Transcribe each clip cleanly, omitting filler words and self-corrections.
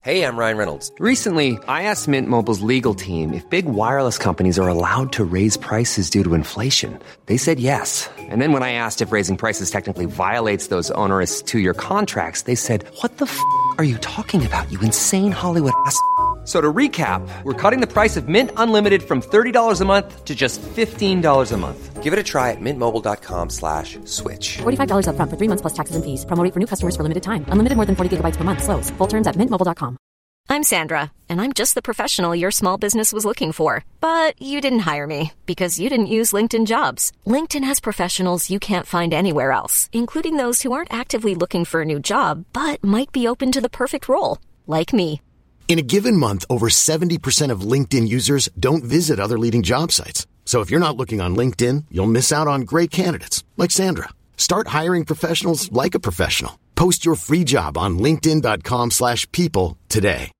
Hey, I'm Ryan Reynolds. Recently, I asked Mint Mobile's legal team if big wireless companies are allowed to raise prices due to inflation. They said yes. And then when I asked if raising prices technically violates those onerous two-year contracts, they said, "What the f*** are you talking about, you insane Hollywood ass?" So to recap, we're cutting the price of Mint Unlimited from $30 a month to just $15 a month. Give it a try at mintmobile.com/switch. $45 up front for 3 months plus taxes and fees. Promo rate for new customers for limited time. Unlimited more than 40 gigabytes per month. Slows full terms at mintmobile.com. I'm Sandra, and I'm just the professional your small business was looking for. But you didn't hire me because you didn't use LinkedIn Jobs. LinkedIn has professionals you can't find anywhere else, including those who aren't actively looking for a new job, but might be open to the perfect role, like me. In a given month, over 70% of LinkedIn users don't visit other leading job sites. So if you're not looking on LinkedIn, you'll miss out on great candidates like Sandra. Start hiring professionals like a professional. Post your free job on linkedin.com/people today.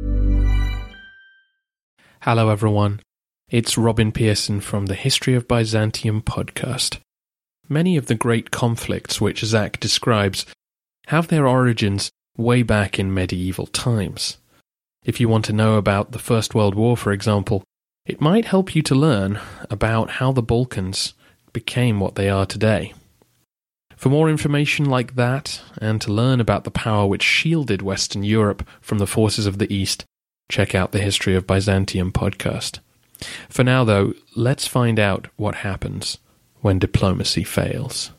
Hello everyone, it's Robin Pearson from the History of Byzantium podcast. Many of the great conflicts which Zach describes have their origins way back in medieval times. If you want to know about the First World War, for example, it might help you to learn about how the Balkans became what they are today. For more information like that, and to learn about the power which shielded Western Europe from the forces of the East, check out the History of Byzantium podcast. For now, though, let's find out what happens when diplomacy fails.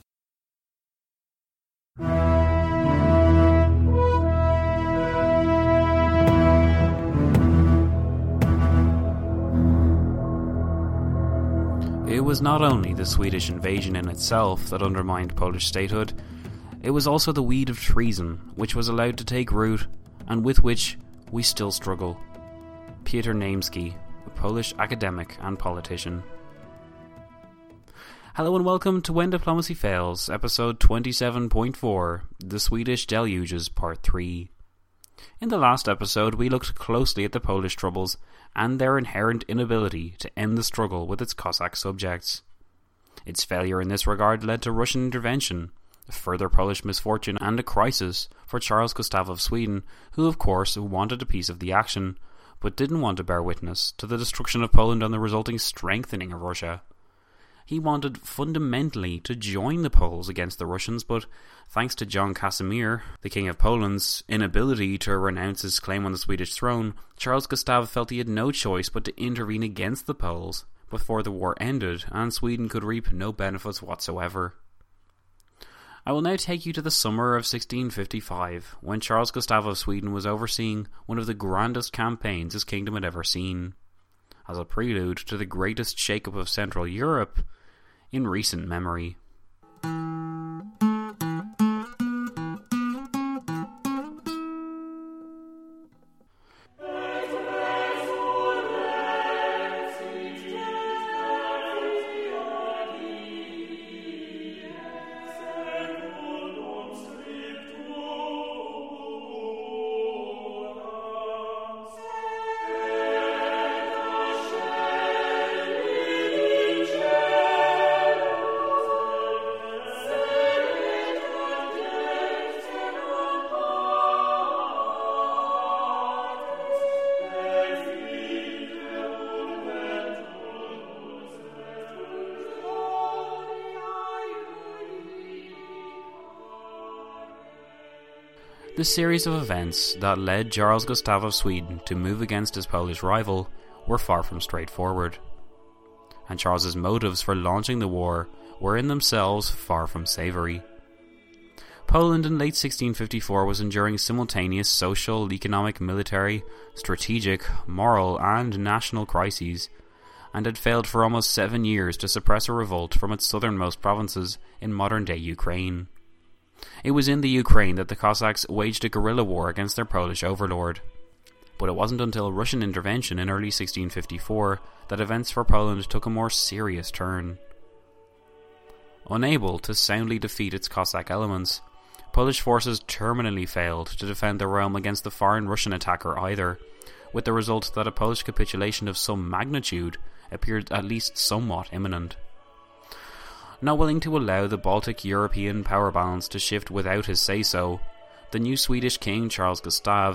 It was not only the Swedish invasion in itself that undermined Polish statehood, it was also the weed of treason which was allowed to take root and with which we still struggle. Piotr Naimski, a Polish academic and politician. Hello and welcome to When Diplomacy Fails, episode 27.4, The Swedish Deluges, part 3. In the last episode, we looked closely at the Polish troubles and their inherent inability to end the struggle with its Cossack subjects. Its failure in this regard led to Russian intervention, a further Polish misfortune and a crisis for Charles Gustav of Sweden, who of course wanted a piece of the action, but didn't want to bear witness to the destruction of Poland and the resulting strengthening of Russia. He wanted fundamentally to join the Poles against the Russians, but thanks to John Casimir, the King of Poland's inability to renounce his claim on the Swedish throne, Charles Gustav felt he had no choice but to intervene against the Poles before the war ended and Sweden could reap no benefits whatsoever. I will now take you to the summer of 1655, when Charles Gustav of Sweden was overseeing one of the grandest campaigns his kingdom had ever seen, as a prelude to the greatest shake-up of Central Europe in recent memory. The series of events that led Charles Gustav of Sweden to move against his Polish rival were far from straightforward, and Charles's motives for launching the war were in themselves far from savoury. Poland in late 1654 was enduring simultaneous social, economic, military, strategic, moral and national crises, and had failed for almost 7 years to suppress a revolt from its southernmost provinces in modern-day Ukraine. It was in the Ukraine that the Cossacks waged a guerrilla war against their Polish overlord. But it wasn't until Russian intervention in early 1654 that events for Poland took a more serious turn. Unable to soundly defeat its Cossack elements, Polish forces terminally failed to defend the realm against the foreign Russian attacker either, with the result that a Polish capitulation of some magnitude appeared at least somewhat imminent. Not willing to allow the Baltic European power balance to shift without his say-so, the new Swedish king Charles Gustav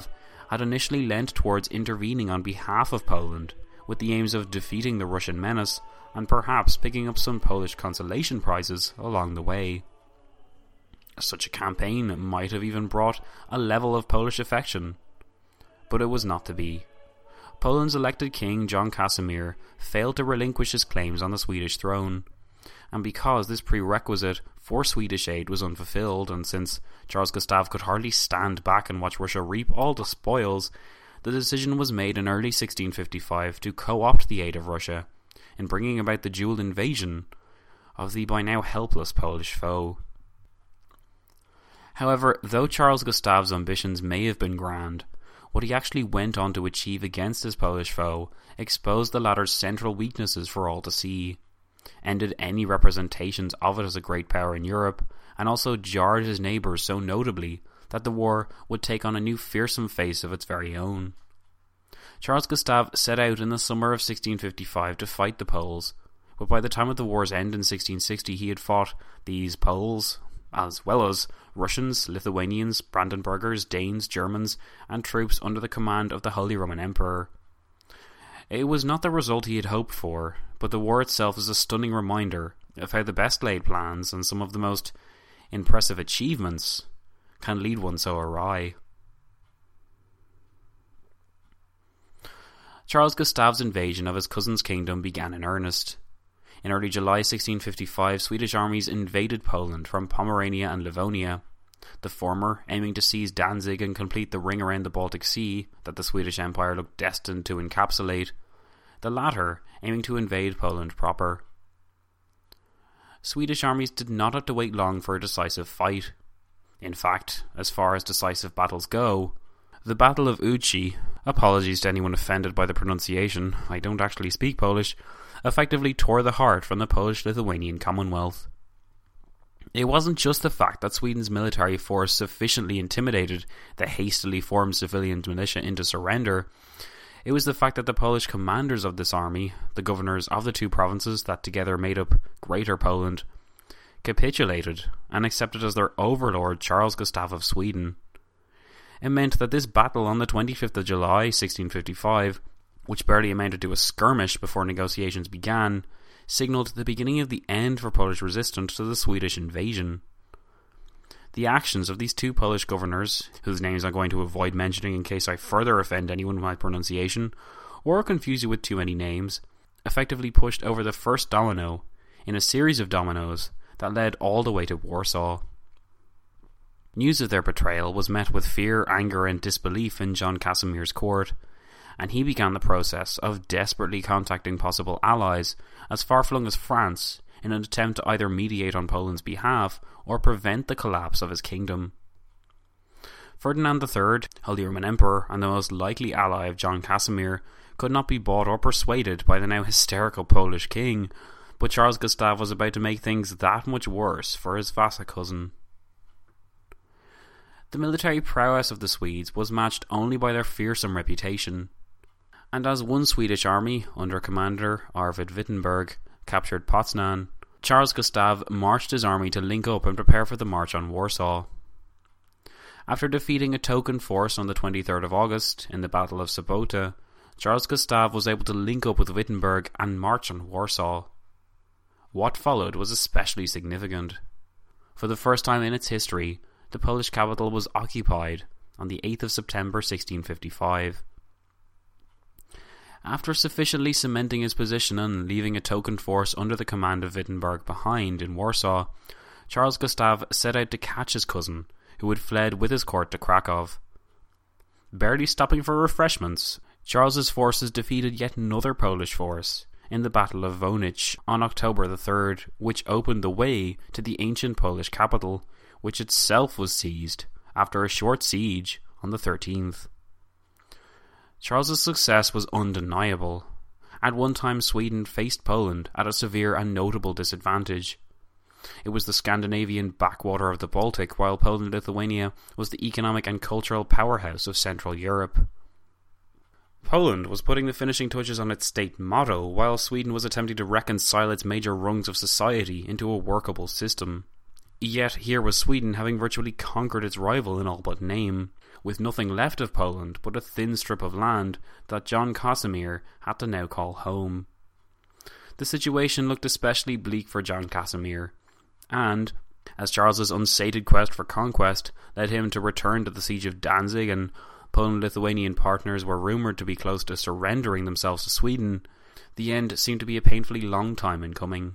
had initially leant towards intervening on behalf of Poland, with the aims of defeating the Russian menace and perhaps picking up some Polish consolation prizes along the way. Such a campaign might have even brought a level of Polish affection, but it was not to be. Poland's elected king, John Casimir, failed to relinquish his claims on the Swedish throne, and because this prerequisite for Swedish aid was unfulfilled, and since Charles Gustav could hardly stand back and watch Russia reap all the spoils, the decision was made in early 1655 to co-opt the aid of Russia in bringing about the dual invasion of the by now helpless Polish foe. However, though Charles Gustav's ambitions may have been grand, what he actually went on to achieve against his Polish foe exposed the latter's central weaknesses for all to see, ended any representations of it as a great power in Europe, and also jarred his neighbours so notably that the war would take on a new fearsome face of its very own. Charles Gustav set out in the summer of 1655 to fight the Poles, but by the time of the war's end in 1660 he had fought these Poles, as well as Russians, Lithuanians, Brandenburgers, Danes, Germans, and troops under the command of the Holy Roman Emperor. It was not the result he had hoped for, but the war itself is a stunning reminder of how the best laid plans and some of the most impressive achievements can lead one so awry. Charles Gustav's invasion of his cousin's kingdom began in earnest. In early July 1655, Swedish armies invaded Poland from Pomerania and Livonia, the former aiming to seize Danzig and complete the ring around the Baltic Sea that the Swedish Empire looked destined to encapsulate, the latter aiming to invade Poland proper. Swedish armies did not have to wait long for a decisive fight. In fact, as far as decisive battles go, the Battle of Uchi, apologies to anyone offended by the pronunciation, I don't actually speak Polish, effectively tore the heart from the Polish-Lithuanian Commonwealth. It wasn't just the fact that Sweden's military force sufficiently intimidated the hastily formed civilian militia into surrender. It was the fact that the Polish commanders of this army, the governors of the two provinces that together made up Greater Poland, capitulated and accepted as their overlord Charles Gustav of Sweden. It meant that this battle on the 25th of July 1655, which barely amounted to a skirmish before negotiations began, signalled the beginning of the end for Polish resistance to the Swedish invasion. The actions of these two Polish governors, whose names I'm going to avoid mentioning in case I further offend anyone with my pronunciation, or confuse you with too many names, effectively pushed over the first domino in a series of dominoes that led all the way to Warsaw. News of their betrayal was met with fear, anger and disbelief in John Casimir's court, and he began the process of desperately contacting possible allies as far-flung as France in an attempt to either mediate on Poland's behalf or prevent the collapse of his kingdom. Ferdinand III, Holy Roman Emperor and the most likely ally of John Casimir, could not be bought or persuaded by the now hysterical Polish king, but Charles Gustav was about to make things that much worse for his vassal cousin. The military prowess of the Swedes was matched only by their fearsome reputation, and as one Swedish army, under Commander Arvid Wittenberg, captured Poznan, Charles Gustav marched his army to link up and prepare for the march on Warsaw. After defeating a token force on the 23rd of August in the Battle of Sobota, Charles Gustav was able to link up with Wittenberg and march on Warsaw. What followed was especially significant. For the first time in its history, the Polish capital was occupied on the 8th of September 1655. After sufficiently cementing his position and leaving a token force under the command of Wittenberg behind in Warsaw, Charles Gustav set out to catch his cousin, who had fled with his court to Krakow. Barely stopping for refreshments, Charles's forces defeated yet another Polish force in the Battle of Vonich on October the 3rd, which opened the way to the ancient Polish capital, which itself was seized after a short siege on the 13th. Charles's success was undeniable. At one time, Sweden faced Poland at a severe and notable disadvantage. It was the Scandinavian backwater of the Baltic, while Poland-Lithuania was the economic and cultural powerhouse of Central Europe. Poland was putting the finishing touches on its state motto, while Sweden was attempting to reconcile its major rungs of society into a workable system. Yet here was Sweden having virtually conquered its rival in all but name, with nothing left of Poland but a thin strip of land that John Casimir had to now call home. The situation looked especially bleak for John Casimir, and, as Charles's unsated quest for conquest led him to return to the siege of Danzig, and Poland-Lithuanian partners were rumoured to be close to surrendering themselves to Sweden, the end seemed to be a painfully long time in coming.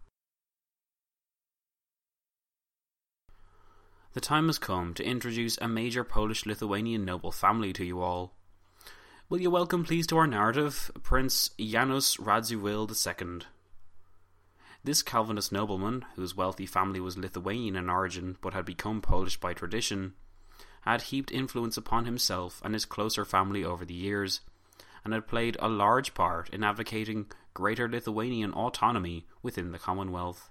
The time has come to introduce a major Polish-Lithuanian noble family to you all. Will you welcome, please, to our narrative, Prince Janusz Radziwiłł II. This Calvinist nobleman, whose wealthy family was Lithuanian in origin but had become Polish by tradition, had heaped influence upon himself and his closer family over the years, and had played a large part in advocating greater Lithuanian autonomy within the Commonwealth.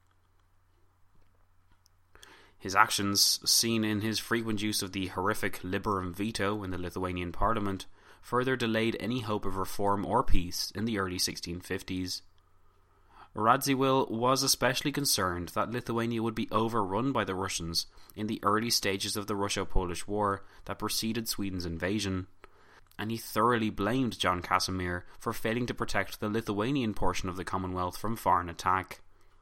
His actions, seen in his frequent use of the horrific liberum veto in the Lithuanian parliament, further delayed any hope of reform or peace in the early 1650s. Radziwiłł was especially concerned that Lithuania would be overrun by the Russians in the early stages of the Russo-Polish War that preceded Sweden's invasion, and he thoroughly blamed John Casimir for failing to protect the Lithuanian portion of the Commonwealth from foreign attack.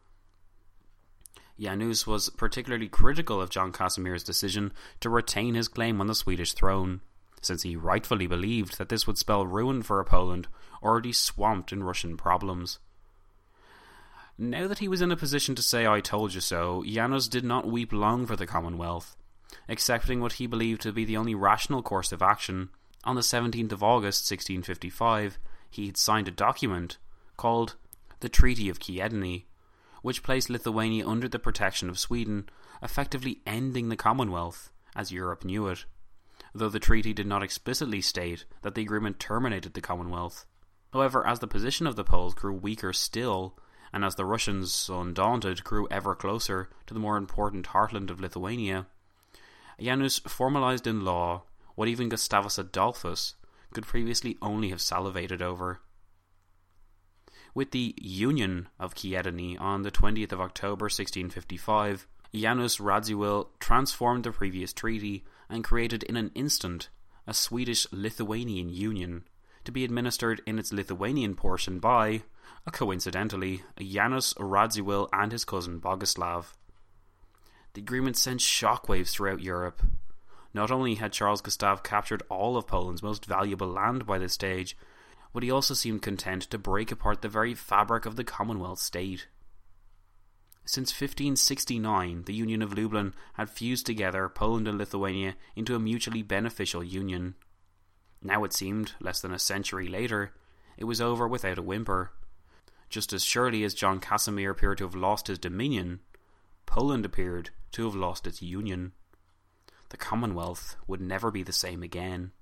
Janusz was particularly critical of John Casimir's decision to retain his claim on the Swedish throne, since he rightfully believed that this would spell ruin for a Poland already swamped in Russian problems. Now that he was in a position to say "I told you so," Janusz did not weep long for the Commonwealth. Accepting what he believed to be the only rational course of action, on the 17th of August 1655, he had signed a document called the Treaty of Kiedny, which placed Lithuania under the protection of Sweden, effectively ending the Commonwealth as Europe knew it, though the treaty did not explicitly state that the agreement terminated the Commonwealth. However, as the position of the Poles grew weaker still, and as the Russians, undaunted, grew ever closer to the more important heartland of Lithuania, Janusz formalized in law what even Gustavus Adolphus could previously only have salivated over. With the Union of Kiedny on the 20th of October 1655, Janusz Radziwiłł transformed the previous treaty and created in an instant a Swedish-Lithuanian Union, to be administered in its Lithuanian portion by, coincidentally, Janusz Radziwiłł and his cousin Boguslav. The agreement sent shockwaves throughout Europe. Not only had Charles Gustav captured all of Poland's most valuable land by this stage, but he also seemed content to break apart the very fabric of the Commonwealth state. Since 1569, the Union of Lublin had fused together Poland and Lithuania into a mutually beneficial union. Now it seemed, less than a century later, it was over without a whimper. Just as surely as John Casimir appeared to have lost his dominion, Poland appeared to have lost its union. The Commonwealth would never be the same again.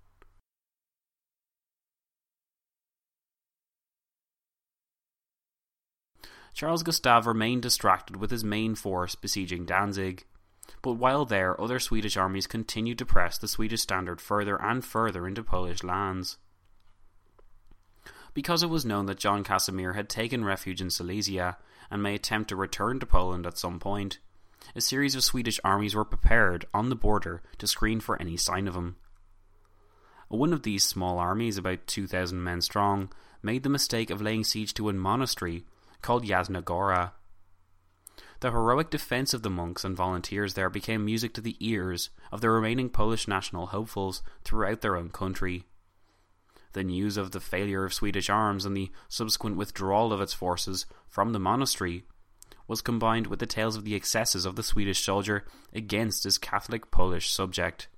Charles Gustav remained distracted with his main force besieging Danzig, but while there, other Swedish armies continued to press the Swedish standard further and further into Polish lands. Because it was known that John Casimir had taken refuge in Silesia and may attempt to return to Poland at some point, a series of Swedish armies were prepared on the border to screen for any sign of him. One of these small armies, about 2,000 men strong, made the mistake of laying siege to a monastery called Jasna Gora. The heroic defence of the monks and volunteers there became music to the ears of the remaining Polish national hopefuls throughout their own country. The news of the failure of Swedish arms and the subsequent withdrawal of its forces from the monastery was combined with the tales of the excesses of the Swedish soldier against his Catholic Polish subject.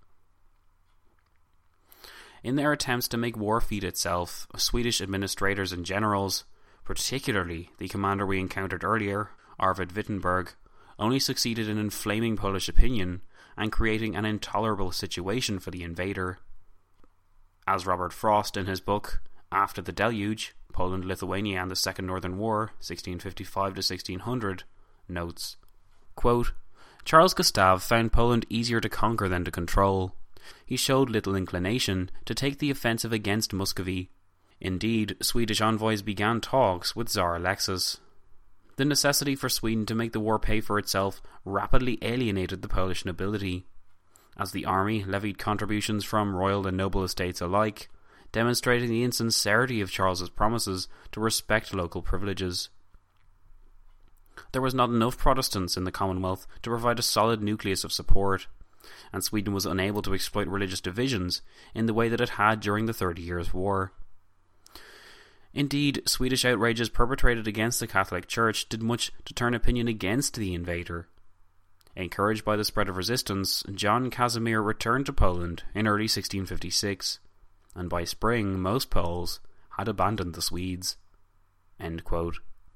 In their attempts to make war feed itself, Swedish administrators and generals, particularly the commander we encountered earlier, Arvid Wittenberg, only succeeded in inflaming Polish opinion and creating an intolerable situation for the invader. As Robert Frost in his book After the Deluge, Poland, Lithuania and the Second Northern War, 1655-1600, notes, quote, Charles Gustav found Poland easier to conquer than to control. He showed little inclination to take the offensive against Muscovy. Indeed, Swedish envoys began talks with Tsar Alexis. The necessity for Sweden to make the war pay for itself rapidly alienated the Polish nobility. as the army levied contributions from royal and noble estates alike, demonstrating the insincerity of Charles's promises to respect local privileges. There was not enough Protestants in the Commonwealth to provide a solid nucleus of support, and Sweden was unable to exploit religious divisions in the way that it had during the 30 Years' War. Indeed, Swedish outrages perpetrated against the Catholic Church did much to turn opinion against the invader. Encouraged by the spread of resistance, John Casimir returned to Poland in early 1656, and by spring most Poles had abandoned the Swedes." End quote.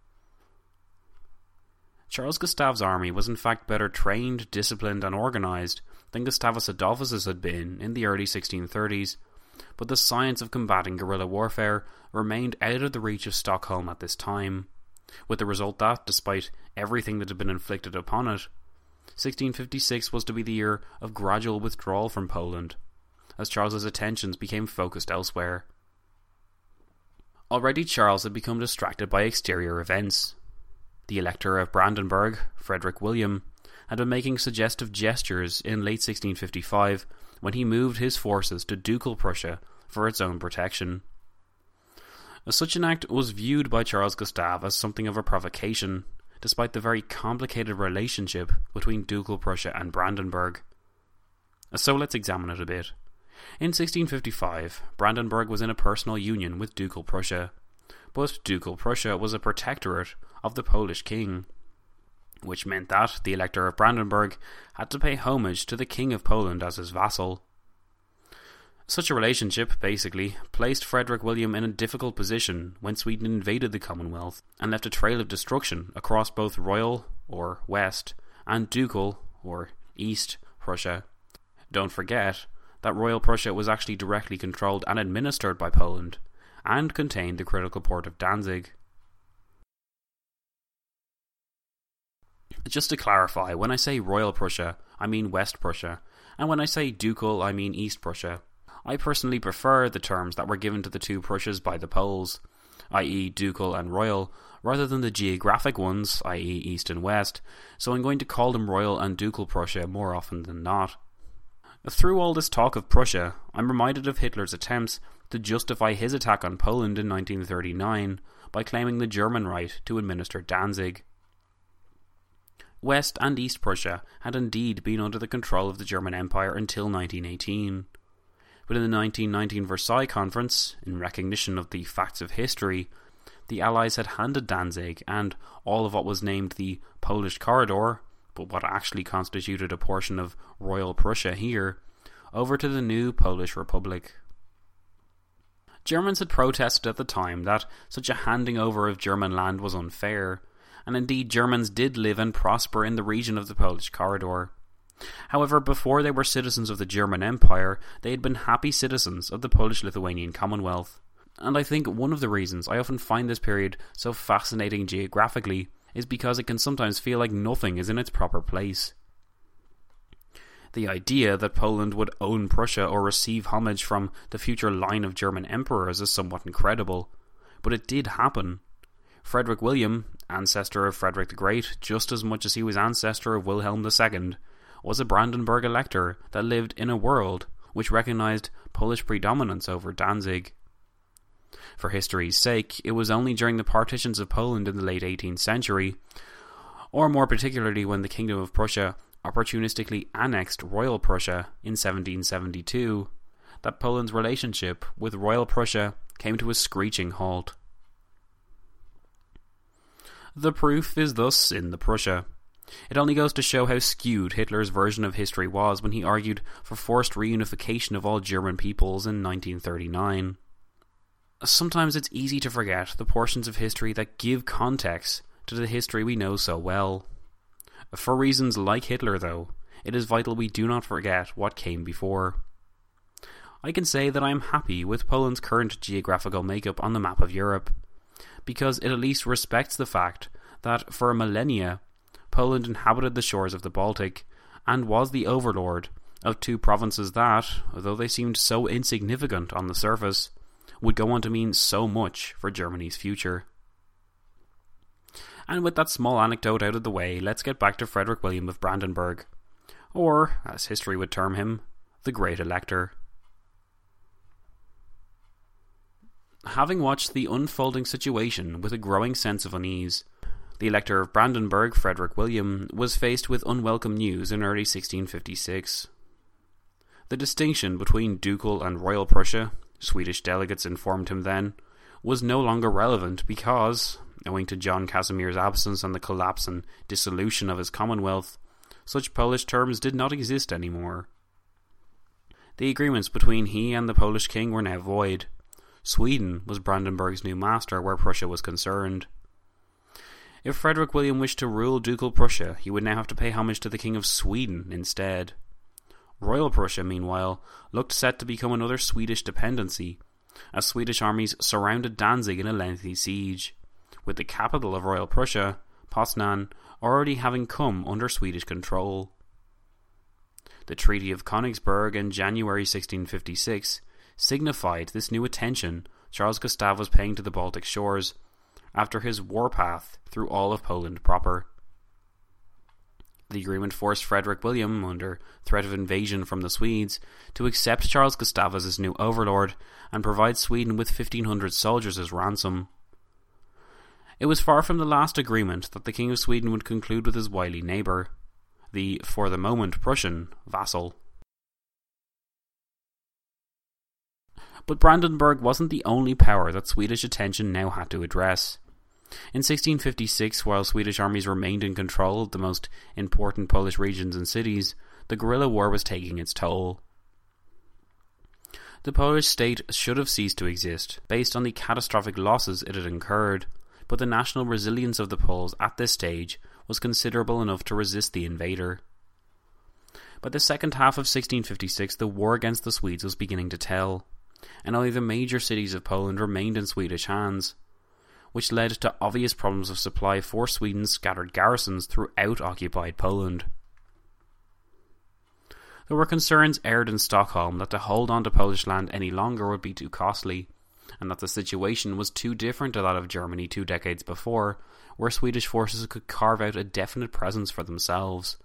Charles Gustav's army was in fact better trained, disciplined, and organised than Gustavus Adolphus's had been in the early 1630s, but the science of combating guerrilla warfare remained out of the reach of Stockholm at this time, with the result that, despite everything that had been inflicted upon it, 1656 was to be the year of gradual withdrawal from Poland, as Charles's attentions became focused elsewhere. Already Charles had become distracted by exterior events. The Elector of Brandenburg, Frederick William, had been making suggestive gestures in late 1655 when he moved his forces to Ducal Prussia for its own protection. Such an act was viewed by Charles Gustav as something of a provocation, despite the very complicated relationship between Ducal Prussia and Brandenburg. So let's examine it a bit. In 1655, Brandenburg was in a personal union with Ducal Prussia, but Ducal Prussia was a protectorate of the Polish king, which meant that the Elector of Brandenburg had to pay homage to the King of Poland as his vassal. Such a relationship, basically, placed Frederick William in a difficult position when Sweden invaded the Commonwealth and left a trail of destruction across both Royal, or West, and Ducal, or East, Prussia. Don't forget that Royal Prussia was actually directly controlled and administered by Poland, and contained the critical port of Danzig. Just to clarify, when I say Royal Prussia, I mean West Prussia, and when I say Ducal, I mean East Prussia. I personally prefer the terms that were given to the two Prussias by the Poles, i.e. Ducal and Royal, rather than the geographic ones, i.e. East and West, so I'm going to call them Royal and Ducal Prussia more often than not. Through all this talk of Prussia, I'm reminded of Hitler's attempts to justify his attack on Poland in 1939 by claiming the German right to administer Danzig. West and East Prussia had indeed been under the control of the German Empire until 1918. But in the 1919 Versailles Conference, in recognition of the facts of history, the Allies had handed Danzig and all of what was named the Polish Corridor, but what actually constituted a portion of Royal Prussia here, over to the new Polish Republic. Germans had protested at the time that such a handing over of German land was unfair, and indeed Germans did live and prosper in the region of the Polish Corridor. However, before they were citizens of the German Empire, they had been happy citizens of the Polish-Lithuanian Commonwealth. And I think one of the reasons I often find this period so fascinating geographically is because it can sometimes feel like nothing is in its proper place. The idea that Poland would own Prussia or receive homage from the future line of German emperors is somewhat incredible, but it did happen. Frederick William, ancestor of Frederick the Great just as much as he was ancestor of Wilhelm II, was a Brandenburg elector that lived in a world which recognised Polish predominance over Danzig. For history's sake, it was only during the partitions of Poland in the late 18th century, or more particularly when the Kingdom of Prussia opportunistically annexed Royal Prussia in 1772, that Poland's relationship with Royal Prussia came to a screeching halt. The proof is thus in the Prussia. It only goes to show how skewed Hitler's version of history was when he argued for forced reunification of all German peoples in 1939. Sometimes it's easy to forget the portions of history that give context to the history we know so well. For reasons like Hitler, though, it is vital we do not forget what came before. I can say that I am happy with Poland's current geographical makeup on the map of Europe, because it at least respects the fact that for millennia Poland inhabited the shores of the Baltic and was the overlord of two provinces that, though they seemed so insignificant on the surface, would go on to mean so much for Germany's future. And with that small anecdote out of the way, let's get back to Frederick William of Brandenburg. or, as history would term him, the Great Elector. Having watched the unfolding situation with a growing sense of unease, the Elector of Brandenburg, Frederick William, was faced with unwelcome news in early 1656. The distinction between Ducal and Royal Prussia, Swedish delegates informed him then, was no longer relevant because, owing to John Casimir's absence and the collapse and dissolution of his Commonwealth, such Polish terms did not exist anymore. The agreements between he and the Polish king were now void. Sweden was Brandenburg's new master where Prussia was concerned. If Frederick William wished to rule Ducal Prussia, he would now have to pay homage to the King of Sweden instead. Royal Prussia, meanwhile, looked set to become another Swedish dependency, as Swedish armies surrounded Danzig in a lengthy siege, with the capital of Royal Prussia, Poznan, already having come under Swedish control. The Treaty of Königsberg in January 1656 signified this new attention Charles Gustav was paying to the Baltic shores, after his warpath through all of Poland proper. The agreement forced Frederick William, under threat of invasion from the Swedes, to accept Charles Gustav as his new overlord and provide Sweden with 1,500 soldiers as ransom. It was far from the last agreement that the King of Sweden would conclude with his wily neighbour, the, for the moment, Prussian vassal. But Brandenburg wasn't the only power that Swedish attention now had to address. In 1656, while Swedish armies remained in control of the most important Polish regions and cities, the guerrilla war was taking its toll. The Polish state should have ceased to exist, based on the catastrophic losses it had incurred, but the national resilience of the Poles at this stage was considerable enough to resist the invader. By the second half of 1656, the war against the Swedes was beginning to tell, and only the major cities of Poland remained in Swedish hands, which led to obvious problems of supply for Sweden's scattered garrisons throughout occupied Poland. There were concerns aired in Stockholm that to hold on to Polish land any longer would be too costly, and that the situation was too different to that of Germany 2 decades before, where Swedish forces could carve out a definite presence for themselves.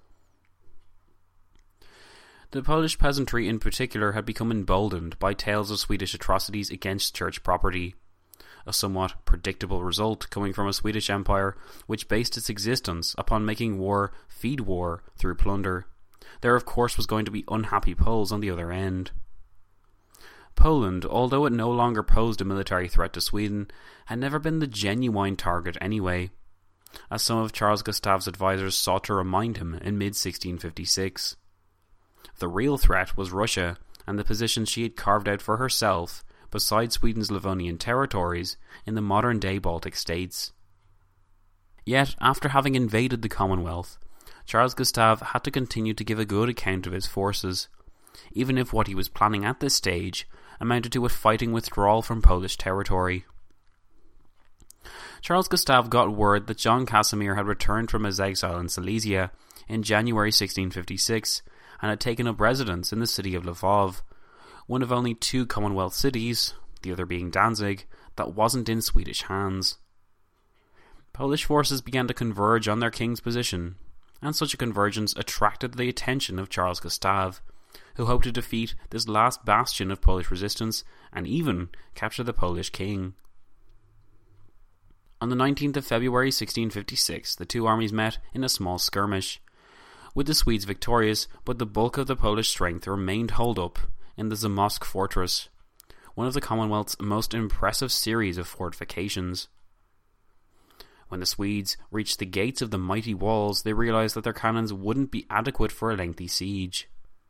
The Polish peasantry in particular had become emboldened by tales of Swedish atrocities against church property, a somewhat predictable result coming from a Swedish empire which based its existence upon making war feed war through plunder. There of course was going to be unhappy Poles on the other end. Poland, although it no longer posed a military threat to Sweden, had never been the genuine target anyway, as some of Charles Gustav's advisors sought to remind him in mid-1656. The real threat was Russia and the position she had carved out for herself beside Sweden's Livonian territories in the modern-day Baltic states. Yet, after having invaded the Commonwealth, Charles Gustav had to continue to give a good account of his forces, even if what he was planning at this stage amounted to a fighting withdrawal from Polish territory. Charles Gustav got word that John Casimir had returned from his exile in Silesia in January 1656 and had taken up residence in the city of Lvov, one of only 2 Commonwealth cities, the other being Danzig, that wasn't in Swedish hands. Polish forces began to converge on their king's position, and such a convergence attracted the attention of Charles Gustav, who hoped to defeat this last bastion of Polish resistance and even capture the Polish king. On the 19th of February 1656, the 2 armies met in a small skirmish, with the Swedes victorious, but the bulk of the Polish strength remained holed up in the Zamość fortress, one of the Commonwealth's most impressive series of fortifications. When the Swedes reached the gates of the mighty walls, they realized that their cannons wouldn't be adequate for a lengthy siege.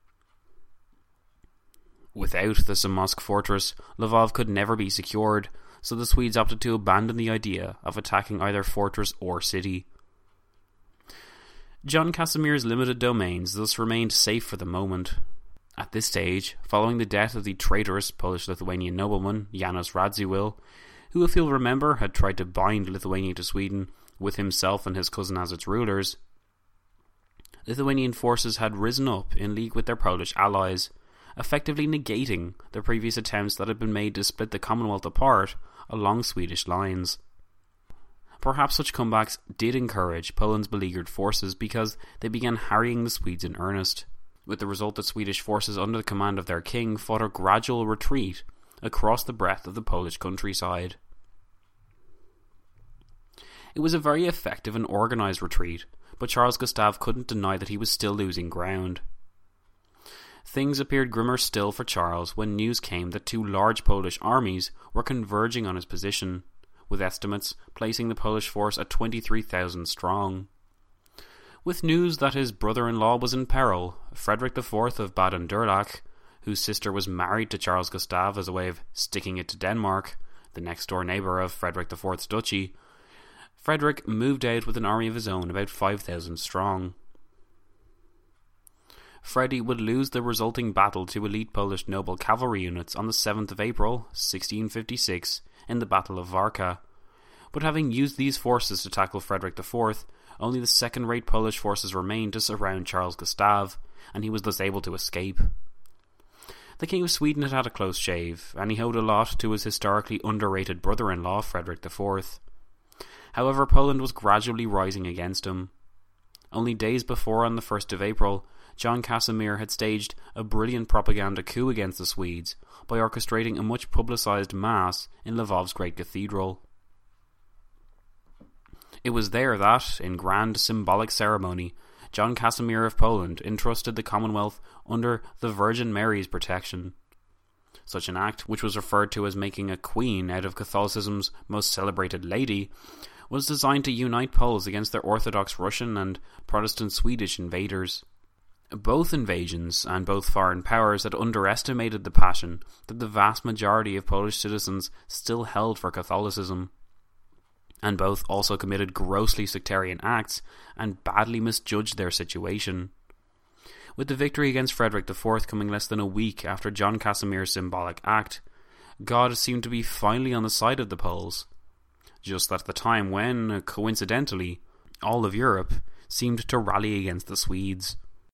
Without the Zamość fortress, Lvov could never be secured, so the Swedes opted to abandon the idea of attacking either fortress or city. John Casimir's limited domains thus remained safe for the moment. At this stage, following the death of the traitorous Polish-Lithuanian nobleman Janos Radziwill, who, if you'll remember, had tried to bind Lithuania to Sweden with himself and his cousin as its rulers, Lithuanian forces had risen up in league with their Polish allies, effectively negating the previous attempts that had been made to split the Commonwealth apart along Swedish lines. Perhaps such comebacks did encourage Poland's beleaguered forces because they began harrying the Swedes in earnest, with the result that Swedish forces under the command of their king fought a gradual retreat across the breadth of the Polish countryside. It was a very effective and organised retreat, but Charles Gustav couldn't deny that he was still losing ground. Things appeared grimmer still for Charles when news came that two large Polish armies were converging on his position, with estimates placing the Polish force at 23,000 strong. With news that his brother-in-law was in peril, Frederick IV of Baden-Durlach, whose sister was married to Charles Gustav as a way of sticking it to Denmark, the next-door neighbour of Frederick IV's duchy, Frederick moved out with an army of his own about 5,000 strong. Freddy would lose the resulting battle to elite Polish noble cavalry units on the 7th of April, 1656, in the Battle of Warka, but having used these forces to tackle Frederick IV, only the second-rate Polish forces remained to surround Charles Gustav, and he was thus able to escape. The King of Sweden had had a close shave, and he owed a lot to his historically underrated brother-in-law, Frederick IV. However, Poland was gradually rising against him. Only days before, on the 1st of April, John Casimir had staged a brilliant propaganda coup against the Swedes by orchestrating a much publicised mass in Lvov's great cathedral. It was there that, in grand symbolic ceremony, John Casimir of Poland entrusted the Commonwealth under the Virgin Mary's protection. Such an act, which was referred to as making a queen out of Catholicism's most celebrated lady, was designed to unite Poles against their Orthodox Russian and Protestant Swedish invaders. Both invasions and both foreign powers had underestimated the passion that the vast majority of Polish citizens still held for Catholicism, and both also committed grossly sectarian acts and badly misjudged their situation. With the victory against Frederick IV coming less than a week after John Casimir's symbolic act, God seemed to be finally on the side of the Poles, just at the time when, coincidentally, all of Europe seemed to rally against the Swedes.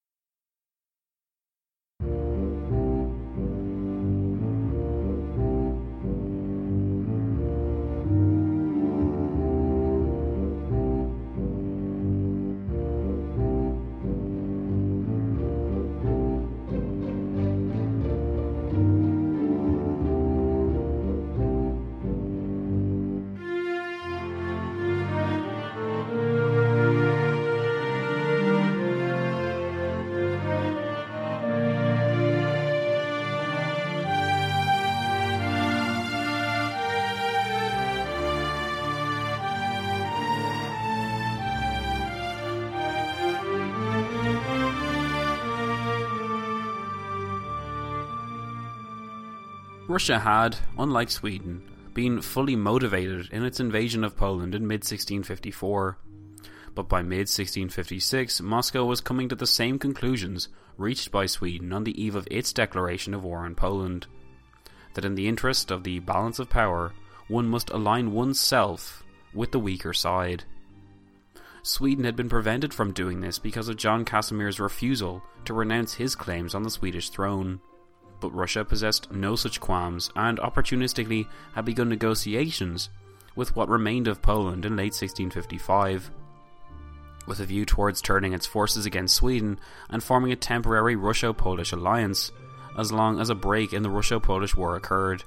Russia had, unlike Sweden, been fully motivated in its invasion of Poland in mid-1654. But by mid-1656, Moscow was coming to the same conclusions reached by Sweden on the eve of its declaration of war on Poland. That in the interest of the balance of power, one must align oneself with the weaker side. Sweden had been prevented from doing this because of John Casimir's refusal to renounce his claims on the Swedish throne. But Russia possessed no such qualms and opportunistically had begun negotiations with what remained of Poland in late 1655, with a view towards turning its forces against Sweden and forming a temporary Russo-Polish alliance, as long as a break in the Russo-Polish War occurred.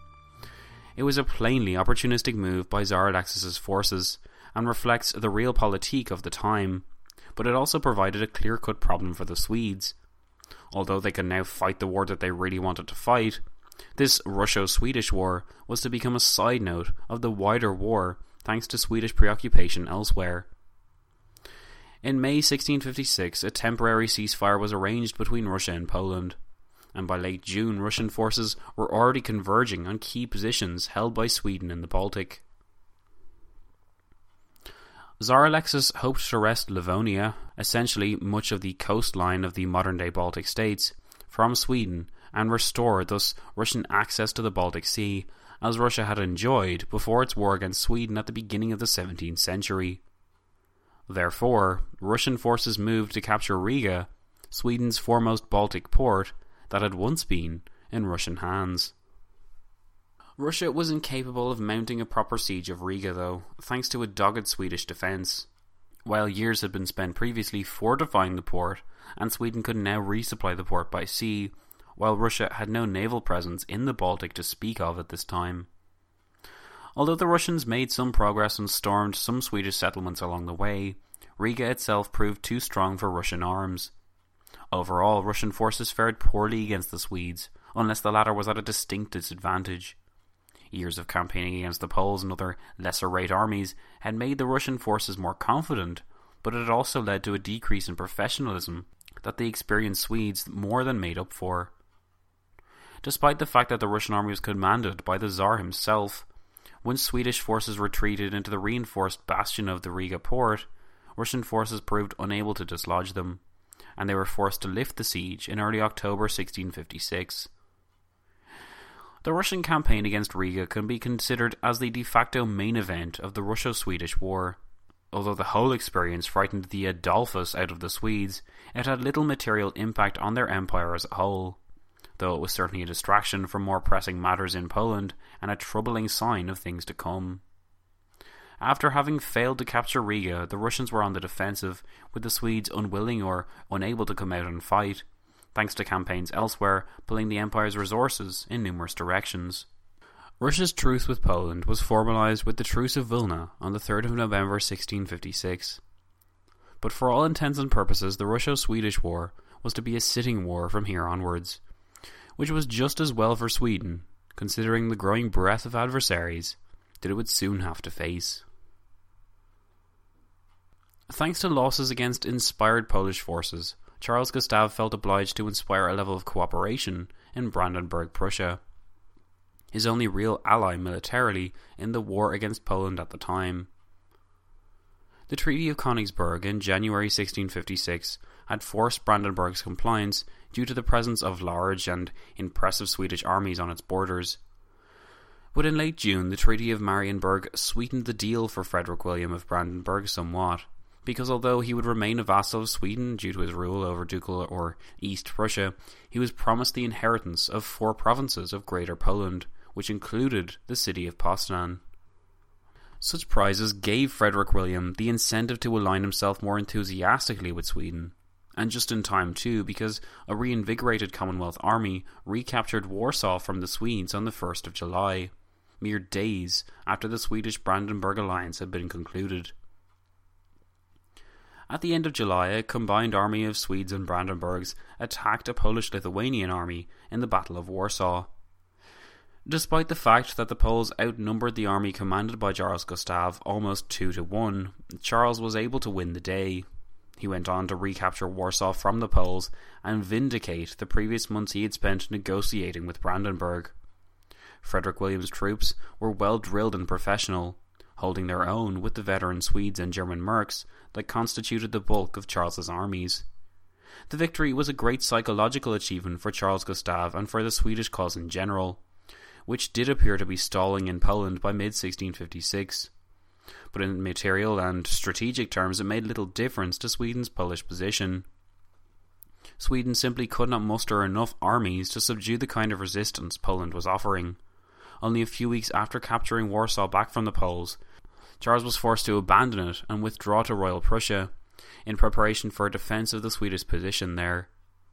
It was a plainly opportunistic move by Tsar Alexis's forces, and reflects the realpolitik of the time, but it also provided a clear-cut problem for the Swedes. Although they could now fight the war that they really wanted to fight, this Russo-Swedish war was to become a side note of the wider war thanks to Swedish preoccupation elsewhere. In May 1656, a temporary ceasefire was arranged between Russia and Poland, and by late June Russian forces were already converging on key positions held by Sweden in the Baltic. Tsar Alexis hoped to wrest Livonia, essentially much of the coastline of the modern-day Baltic states, from Sweden and restore thus Russian access to the Baltic Sea, as Russia had enjoyed before its war against Sweden at the beginning of the 17th century. Therefore, Russian forces moved to capture Riga, Sweden's foremost Baltic port that had once been in Russian hands. Russia was incapable of mounting a proper siege of Riga, though, thanks to a dogged Swedish defence. While years had been spent previously fortifying the port, and Sweden could now resupply the port by sea, while Russia had no naval presence in the Baltic to speak of at this time. Although the Russians made some progress and stormed some Swedish settlements along the way, Riga itself proved too strong for Russian arms. Overall, Russian forces fared poorly against the Swedes, unless the latter was at a distinct disadvantage. Years of campaigning against the Poles and other lesser-rate armies had made the Russian forces more confident, but it had also led to a decrease in professionalism that the experienced Swedes more than made up for. Despite the fact that the Russian army was commanded by the Tsar himself, when Swedish forces retreated into the reinforced bastion of the Riga port, Russian forces proved unable to dislodge them, and they were forced to lift the siege in early October 1656. The Russian campaign against Riga can be considered as the de facto main event of the Russo-Swedish War. Although the whole experience frightened the Adolphus out of the Swedes, it had little material impact on their empire as a whole, though it was certainly a distraction from more pressing matters in Poland and a troubling sign of things to come. After having failed to capture Riga, the Russians were on the defensive, with the Swedes unwilling or unable to come out and fight, thanks to campaigns elsewhere pulling the Empire's resources in numerous directions. Russia's truce with Poland was formalised with the Truce of Vilna on the 3rd of November 1656. But for all intents and purposes, the Russo-Swedish War was to be a sitting war from here onwards, which was just as well for Sweden, considering the growing breadth of adversaries that it would soon have to face. Thanks to losses against inspired Polish forces, Charles Gustav felt obliged to inspire a level of cooperation in Brandenburg, Prussia, his only real ally militarily in the war against Poland at the time. The Treaty of Königsberg in January 1656 had forced Brandenburg's compliance due to the presence of large and impressive Swedish armies on its borders. But in late June, the Treaty of Marienburg sweetened the deal for Frederick William of Brandenburg somewhat, because although he would remain a vassal of Sweden due to his rule over Ducal or East Prussia, he was promised the inheritance of 4 provinces of Greater Poland, which included the city of Poznan. Such prizes gave Frederick William the incentive to align himself more enthusiastically with Sweden, and just in time too, because a reinvigorated Commonwealth army recaptured Warsaw from the Swedes on the 1st of July, mere days after the Swedish-Brandenburg alliance had been concluded. At the end of July, a combined army of Swedes and Brandenburgs attacked a Polish-Lithuanian army in the Battle of Warsaw. Despite the fact that the Poles outnumbered the army commanded by Charles Gustav almost 2-1, Charles was able to win the day. He went on to recapture Warsaw from the Poles and vindicate the previous months he had spent negotiating with Brandenburg. Frederick William's troops were well drilled and professional, holding their own with the veteran Swedes and German mercs that constituted the bulk of Charles's armies. The victory was a great psychological achievement for Charles Gustav and for the Swedish cause in general, which did appear to be stalling in Poland by mid-1656. But in material and strategic terms it made little difference to Sweden's Polish position. Sweden simply could not muster enough armies to subdue the kind of resistance Poland was offering. Only a few weeks after capturing Warsaw back from the Poles, Charles was forced to abandon it and withdraw to Royal Prussia, in preparation for a defence of the Swedish position there.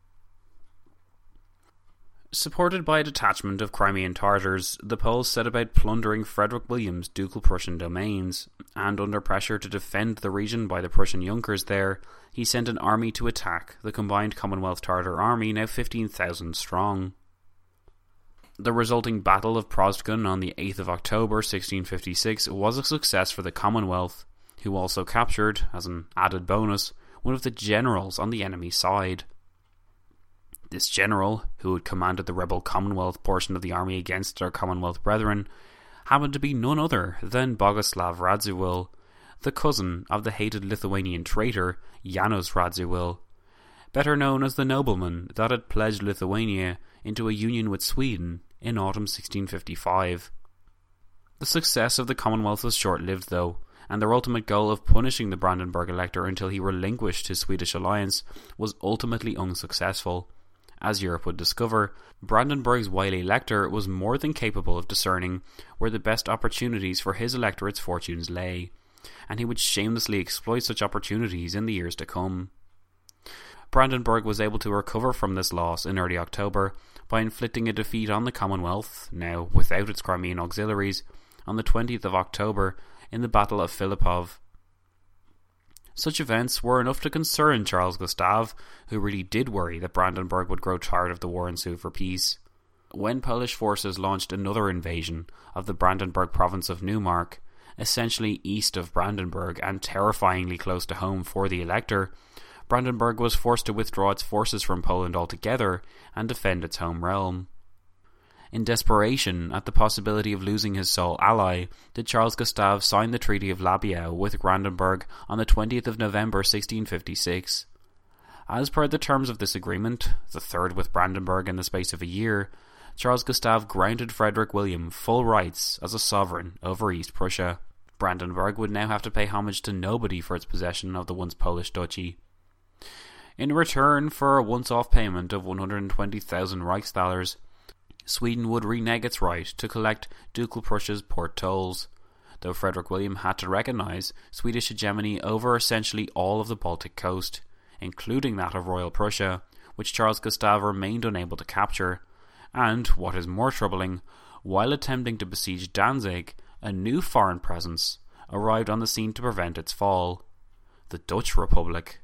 Supported by a detachment of Crimean Tartars, the Poles set about plundering Frederick William's ducal Prussian domains, and under pressure to defend the region by the Prussian Junkers there, he sent an army to attack the combined Commonwealth Tartar army, now 15,000 strong. The resulting Battle of Prostgun on the 8th of October 1656 was a success for the Commonwealth, who also captured, as an added bonus, one of the generals on the enemy side. This general, who had commanded the rebel Commonwealth portion of the army against their Commonwealth brethren, happened to be none other than Boguslav Radziwill, the cousin of the hated Lithuanian traitor Janusz Radziwill, better known as the nobleman that had pledged Lithuania into a union with Sweden in autumn 1655. The success of the Commonwealth was short-lived though, and their ultimate goal of punishing the Brandenburg Elector until he relinquished his Swedish alliance was ultimately unsuccessful, As Europe would discover, Brandenburg's wily elector was more than capable of discerning where the best opportunities for his electorate's fortunes lay, and he would shamelessly exploit such opportunities in the years to come. Brandenburg was able to recover from this loss in early October by inflicting a defeat on the Commonwealth, now without its Crimean auxiliaries, on the 20th of October in the Battle of Filipov. Such events were enough to concern Charles Gustave, who really did worry that Brandenburg would grow tired of the war and sue for peace. When Polish forces launched another invasion of the Brandenburg province of Neumark, essentially east of Brandenburg and terrifyingly close to home for the elector, Brandenburg was forced to withdraw its forces from Poland altogether and defend its home realm. In desperation at the possibility of losing his sole ally, did Charles Gustave sign the Treaty of Labiau with Brandenburg on the 20th of November 1656. As per the terms of this agreement, the third with Brandenburg in the space of a year, Charles Gustave granted Frederick William full rights as a sovereign over East Prussia. Brandenburg would now have to pay homage to nobody for its possession of the once Polish duchy. In return for a once-off payment of 120,000 Reichsthalers, Sweden would renege its right to collect Ducal Prussia's port tolls, though Frederick William had to recognise Swedish hegemony over essentially all of the Baltic coast, including that of Royal Prussia, which Charles Gustave remained unable to capture, and, what is more troubling, while attempting to besiege Danzig, a new foreign presence arrived on the scene to prevent its fall: the Dutch Republic.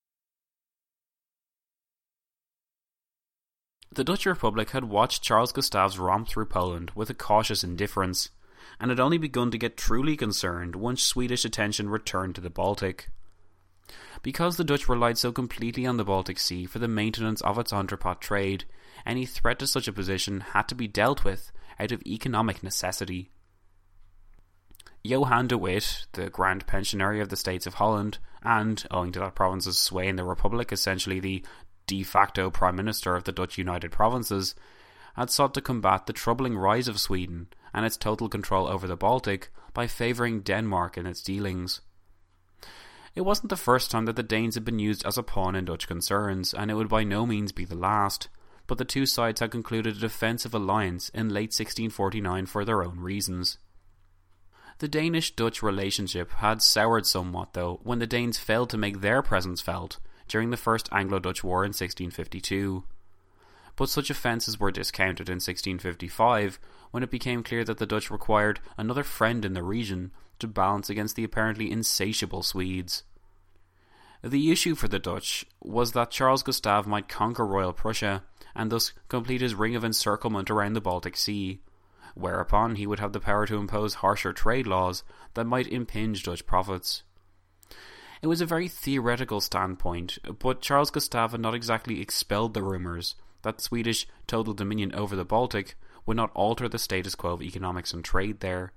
The Dutch Republic had watched Charles Gustave's romp through Poland with a cautious indifference, and had only begun to get truly concerned once Swedish attention returned to the Baltic. Because the Dutch relied so completely on the Baltic Sea for the maintenance of its entrepot trade, any threat to such a position had to be dealt with out of economic necessity. Johan de Witt, the Grand Pensionary of the States of Holland, and, owing to that province's sway in the Republic, essentially the de facto Prime Minister of the Dutch United Provinces, had sought to combat the troubling rise of Sweden and its total control over the Baltic by favouring Denmark in its dealings. It wasn't the first time that the Danes had been used as a pawn in Dutch concerns, and it would by no means be the last, but the two sides had concluded a defensive alliance in late 1649 for their own reasons. The Danish-Dutch relationship had soured somewhat, though, when the Danes failed to make their presence felt during the First Anglo-Dutch War in 1652. But such offences were discounted in 1655, when it became clear that the Dutch required another friend in the region to balance against the apparently insatiable Swedes. The issue for the Dutch was that Charles Gustave might conquer Royal Prussia, and thus complete his ring of encirclement around the Baltic Sea, whereupon he would have the power to impose harsher trade laws that might impinge Dutch profits. It was a very theoretical standpoint, but Charles Gustave had not exactly expelled the rumours that Swedish total dominion over the Baltic would not alter the status quo of economics and trade there.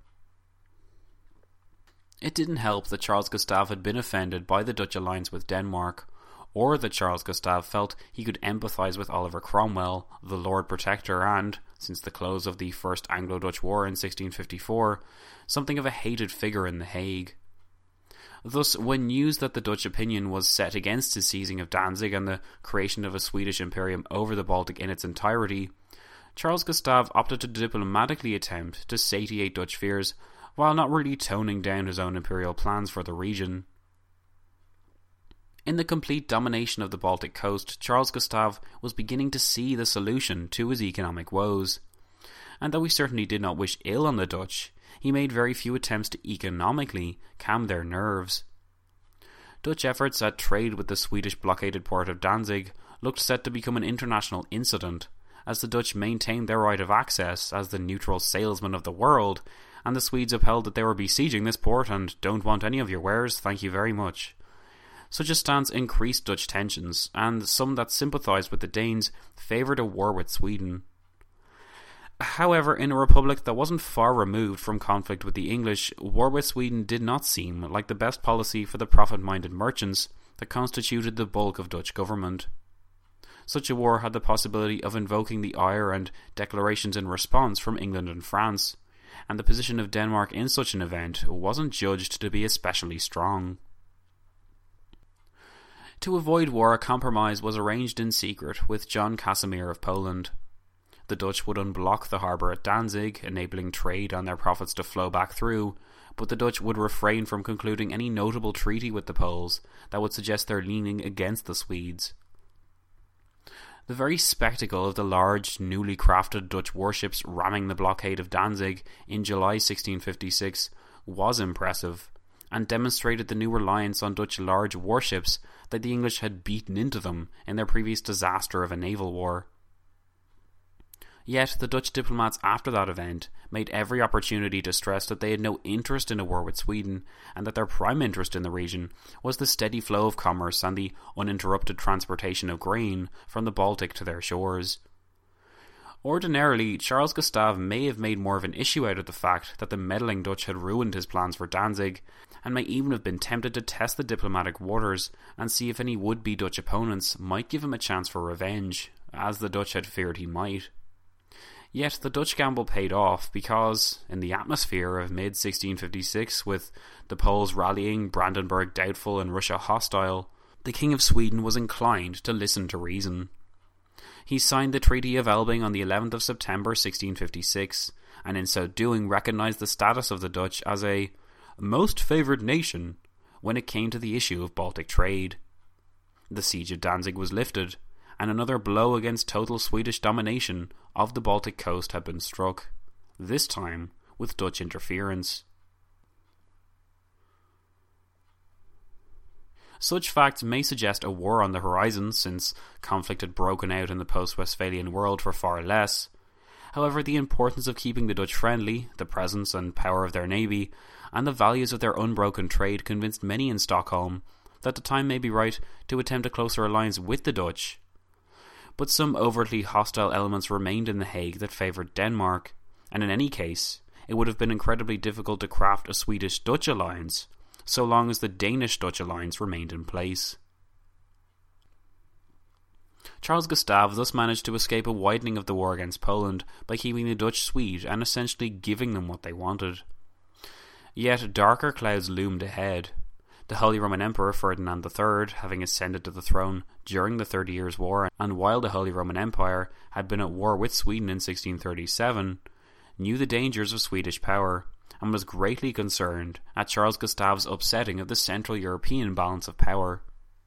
It didn't help that Charles Gustave had been offended by the Dutch alliance with Denmark, or that Charles Gustave felt he could empathise with Oliver Cromwell, the Lord Protector, and, since the close of the First Anglo-Dutch War in 1654, something of a hated figure in The Hague. Thus, when news that the Dutch opinion was set against his seizing of Danzig and the creation of a Swedish imperium over the Baltic in its entirety, Charles Gustave opted to diplomatically attempt to satiate Dutch fears while not really toning down his own imperial plans for the region. In the complete domination of the Baltic coast, Charles Gustave was beginning to see the solution to his economic woes. And though he certainly did not wish ill on the Dutch, he made very few attempts to economically calm their nerves. Dutch efforts at trade with the Swedish blockaded port of Danzig looked set to become an international incident, as the Dutch maintained their right of access as the neutral salesmen of the world, and the Swedes upheld that they were besieging this port and don't want any of your wares, thank you very much. Such a stance increased Dutch tensions, and some that sympathised with the Danes favoured a war with Sweden. However, in a republic that wasn't far removed from conflict with the English, war with Sweden did not seem like the best policy for the profit-minded merchants that constituted the bulk of Dutch government. Such a war had the possibility of invoking the ire and declarations in response from England and France, and the position of Denmark in such an event wasn't judged to be especially strong. To avoid war, a compromise was arranged in secret with John Casimir of Poland. The Dutch would unblock the harbour at Danzig, enabling trade and their profits to flow back through, but the Dutch would refrain from concluding any notable treaty with the Poles that would suggest their leaning against the Swedes. The very spectacle of the large, newly crafted Dutch warships ramming the blockade of Danzig in July 1656 was impressive, and demonstrated the new reliance on Dutch large warships that the English had beaten into them in their previous disaster of a naval war. Yet the Dutch diplomats after that event made every opportunity to stress that they had no interest in a war with Sweden, and that their prime interest in the region was the steady flow of commerce and the uninterrupted transportation of grain from the Baltic to their shores. Ordinarily, Charles Gustave may have made more of an issue out of the fact that the meddling Dutch had ruined his plans for Danzig, and may even have been tempted to test the diplomatic waters and see if any would-be Dutch opponents might give him a chance for revenge, as the Dutch had feared he might. Yet the Dutch gamble paid off because, in the atmosphere of mid-1656, with the Poles rallying, Brandenburg doubtful and Russia hostile, the King of Sweden was inclined to listen to reason. He signed the Treaty of Elbing on the 11th of September 1656, and in so doing recognised the status of the Dutch as a most favoured nation when it came to the issue of Baltic trade. The siege of Danzig was lifted, and another blow against total Swedish domination of the Baltic coast had been struck, this time with Dutch interference. Such facts may suggest a war on the horizon, since conflict had broken out in the post-Westphalian world for far less. However, the importance of keeping the Dutch friendly, the presence and power of their navy, and the values of their unbroken trade convinced many in Stockholm that the time may be right to attempt a closer alliance with the Dutch. But some overtly hostile elements remained in The Hague that favoured Denmark, and in any case, it would have been incredibly difficult to craft a Swedish-Dutch alliance, so long as the Danish-Dutch alliance remained in place. Charles Gustave thus managed to escape a widening of the war against Poland by keeping the Dutch Swede and essentially giving them what they wanted. Yet darker clouds loomed ahead. The Holy Roman Emperor Ferdinand III, having ascended to the throne during the 30 Years' War, and while the Holy Roman Empire had been at war with Sweden in 1637, knew the dangers of Swedish power, and was greatly concerned at Charles Gustave's upsetting of the Central European balance of power.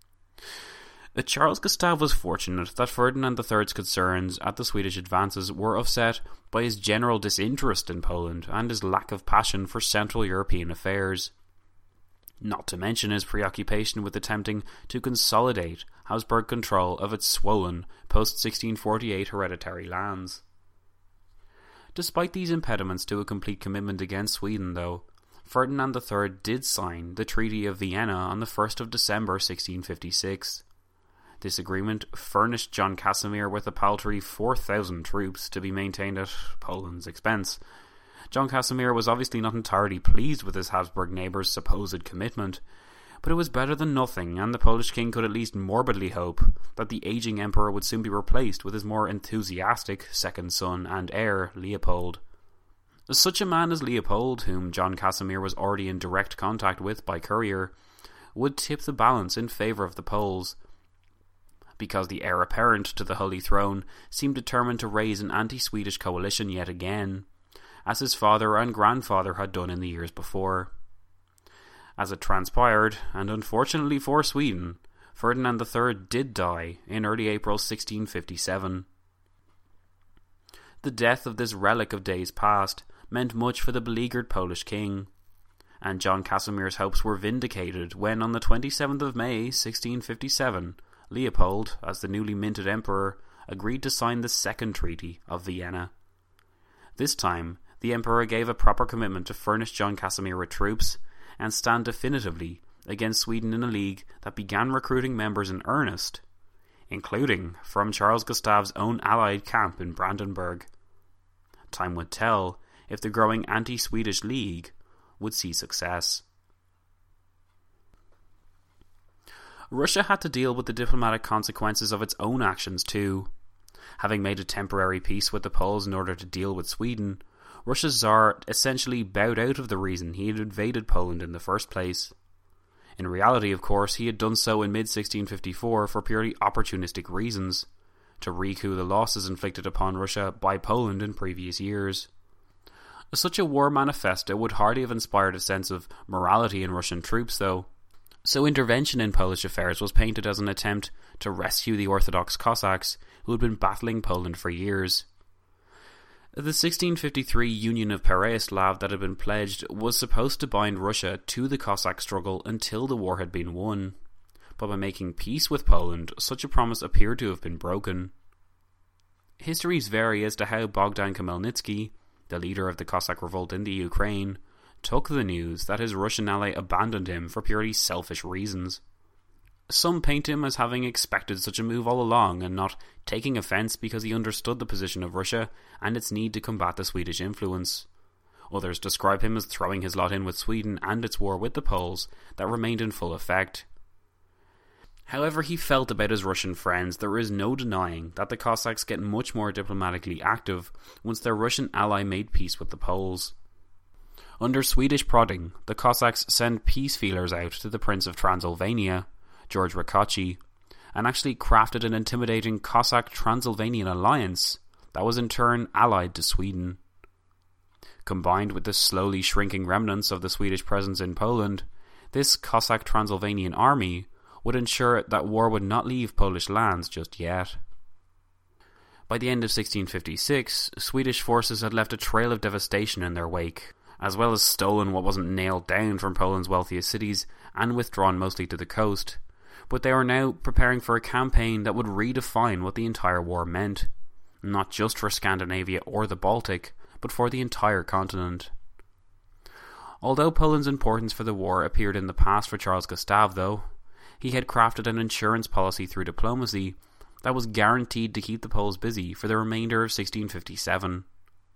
Charles Gustave was fortunate that Ferdinand III's concerns at the Swedish advances were offset by his general disinterest in Poland and his lack of passion for Central European affairs, not to mention his preoccupation with attempting to consolidate Habsburg control of its swollen post-1648 hereditary lands. Despite these impediments to a complete commitment against Sweden, though, Ferdinand III did sign the Treaty of Vienna on the 1st of December 1656. This agreement furnished John Casimir with a paltry 4,000 troops to be maintained at Poland's expense. John Casimir was obviously not entirely pleased with his Habsburg neighbour's supposed commitment, but it was better than nothing, and the Polish king could at least morbidly hope that the ageing emperor would soon be replaced with his more enthusiastic second son and heir, Leopold. Such a man as Leopold, whom John Casimir was already in direct contact with by courier, would tip the balance in favour of the Poles, because the heir apparent to the Holy Throne seemed determined to raise an anti-Swedish coalition yet again, as his father and grandfather had done in the years before. As it transpired, and unfortunately for Sweden, Ferdinand III did die in early April 1657. The death of this relic of days past meant much for the beleaguered Polish king, and John Casimir's hopes were vindicated when on the 27th of May 1657, Leopold, as the newly minted emperor, agreed to sign the Second Treaty of Vienna. This time, the emperor gave a proper commitment to furnish John Casimir with troops and stand definitively against Sweden in a league that began recruiting members in earnest, including from Charles Gustave's own allied camp in Brandenburg. Time would tell if the growing anti-Swedish league would see success. Russia had to deal with the diplomatic consequences of its own actions too. Having made a temporary peace with the Poles in order to deal with Sweden, Russia's Tsar essentially bowed out of the reason he had invaded Poland in the first place. In reality, of course, he had done so in mid-1654 for purely opportunistic reasons, to recoup the losses inflicted upon Russia by Poland in previous years. Such a war manifesto would hardly have inspired a sense of morality in Russian troops, though, so intervention in Polish affairs was painted as an attempt to rescue the Orthodox Cossacks who had been battling Poland for years. The 1653 Union of Pereyaslav that had been pledged was supposed to bind Russia to the Cossack struggle until the war had been won, but by making peace with Poland, such a promise appeared to have been broken. Histories vary as to how Bogdan Khmelnytsky, the leader of the Cossack revolt in the Ukraine, took the news that his Russian ally abandoned him for purely selfish reasons. Some paint him as having expected such a move all along and not taking offence because he understood the position of Russia and its need to combat the Swedish influence. Others describe him as throwing his lot in with Sweden and its war with the Poles that remained in full effect. However he felt about his Russian friends, there is no denying that the Cossacks get much more diplomatically active once their Russian ally made peace with the Poles. Under Swedish prodding, the Cossacks send peace feelers out to the Prince of Transylvania, George Rakoczy, and actually crafted an intimidating Cossack-Transylvanian alliance that was in turn allied to Sweden. Combined with the slowly shrinking remnants of the Swedish presence in Poland, this Cossack-Transylvanian army would ensure that war would not leave Polish lands just yet. By the end of 1656, Swedish forces had left a trail of devastation in their wake, as well as stolen what wasn't nailed down from Poland's wealthiest cities and withdrawn mostly to the coast. But they were now preparing for a campaign that would redefine what the entire war meant, not just for Scandinavia or the Baltic, but for the entire continent. Although Poland's importance for the war appeared in the past for Charles Gustave, though, he had crafted an insurance policy through diplomacy that was guaranteed to keep the Poles busy for the remainder of 1657.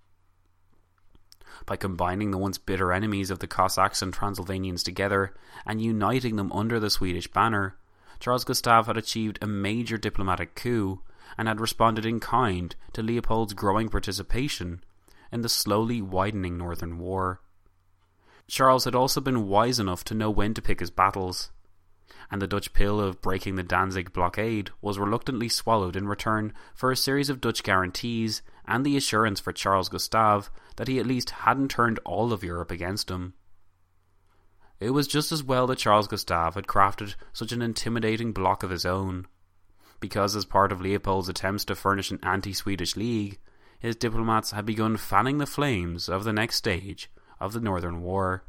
By combining the once bitter enemies of the Cossacks and Transylvanians together and uniting them under the Swedish banner, Charles Gustave had achieved a major diplomatic coup and had responded in kind to Leopold's growing participation in the slowly widening Northern War. Charles had also been wise enough to know when to pick his battles, and the Dutch pill of breaking the Danzig blockade was reluctantly swallowed in return for a series of Dutch guarantees and the assurance for Charles Gustave that he at least hadn't turned all of Europe against him. It was just as well that Charles Gustave had crafted such an intimidating bloc of his own, because as part of Leopold's attempts to furnish an anti-Swedish league, his diplomats had begun fanning the flames of the next stage of the Northern War.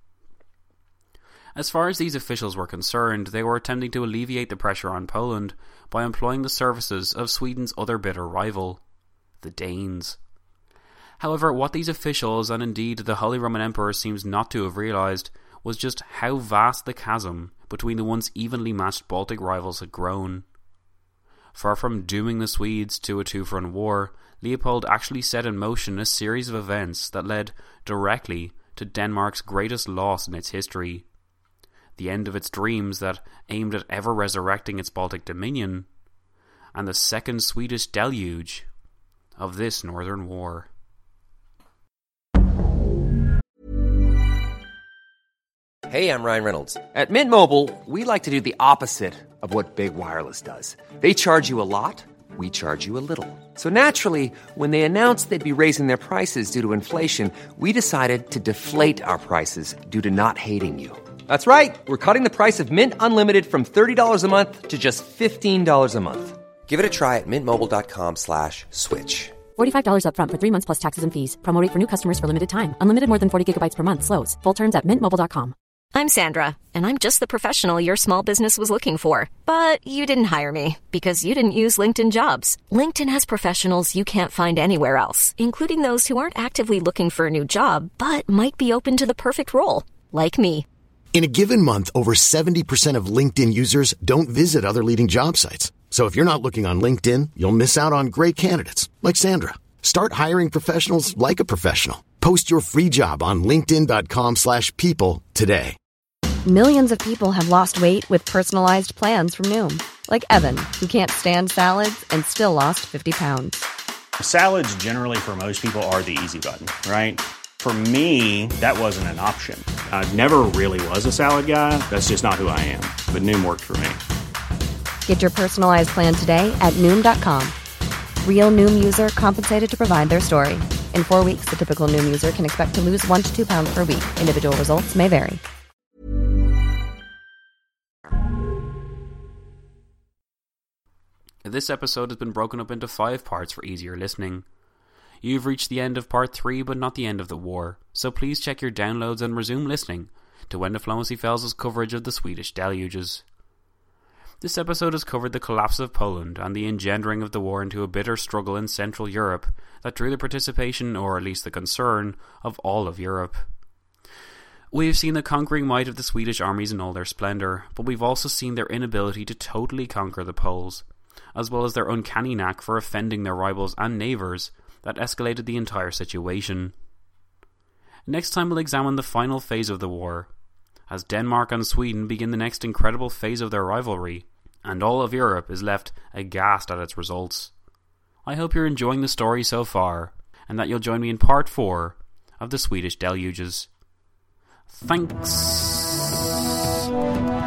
As far as these officials were concerned, they were attempting to alleviate the pressure on Poland by employing the services of Sweden's other bitter rival, the Danes. However, what these officials, and indeed the Holy Roman Emperor, seems not to have realised was just how vast the chasm between the once evenly matched Baltic rivals had grown. Far from dooming the Swedes to a two-front war, Leopold actually set in motion a series of events that led directly to Denmark's greatest loss in its history, the end of its dreams that aimed at ever resurrecting its Baltic dominion, and the second Swedish deluge of this Northern War. Hey, I'm Ryan Reynolds. At Mint Mobile, we like to do the opposite of what Big Wireless does. They charge you a lot, we charge you a little. So naturally, when they announced they'd be raising their prices due to inflation, we decided to deflate our prices due to not hating you. That's right. We're cutting the price of Mint Unlimited from $30 a month to just $15 a month. Give it a try at mintmobile.com/switch. $45 up front for 3 months plus taxes and fees. Promo rate for new customers for limited time. Unlimited more than 40 gigabytes per month slows. Full terms at mintmobile.com. I'm Sandra, and I'm just the professional your small business was looking for. But you didn't hire me because you didn't use LinkedIn Jobs. LinkedIn has professionals you can't find anywhere else, including those who aren't actively looking for a new job, but might be open to the perfect role, like me. In a given month, over 70% of LinkedIn users don't visit other leading job sites. So if you're not looking on LinkedIn, you'll miss out on great candidates like Sandra. Start hiring professionals like a professional. Post your free job on linkedin.com/people today. Millions of people have lost weight with personalized plans from Noom. Like Evan, who can't stand salads and still lost 50 pounds. Salads generally for most people are the easy button, right? For me, that wasn't an option. I never really was a salad guy. That's just not who I am. But Noom worked for me. Get your personalized plan today at Noom.com. Real Noom user compensated to provide their story. In 4 weeks, the typical Noom user can expect to lose 1 to 2 pounds per week. Individual results may vary. This episode has been broken up into 5 parts for easier listening. You've reached the end of part 3, but not the end of the war, so please check your downloads and resume listening to When Diplomacy Fails' coverage of the Swedish deluges. This episode has covered the collapse of Poland and the engendering of the war into a bitter struggle in Central Europe that drew the participation, or at least the concern, of all of Europe. We have seen the conquering might of the Swedish armies in all their splendour, but we've also seen their inability to totally conquer the Poles, as well as their uncanny knack for offending their rivals and neighbours that escalated the entire situation. Next time we'll examine the final phase of the war, as Denmark and Sweden begin the next incredible phase of their rivalry, and all of Europe is left aghast at its results. I hope you're enjoying the story so far, and that you'll join me in part 4 of the Swedish deluges. Thanks.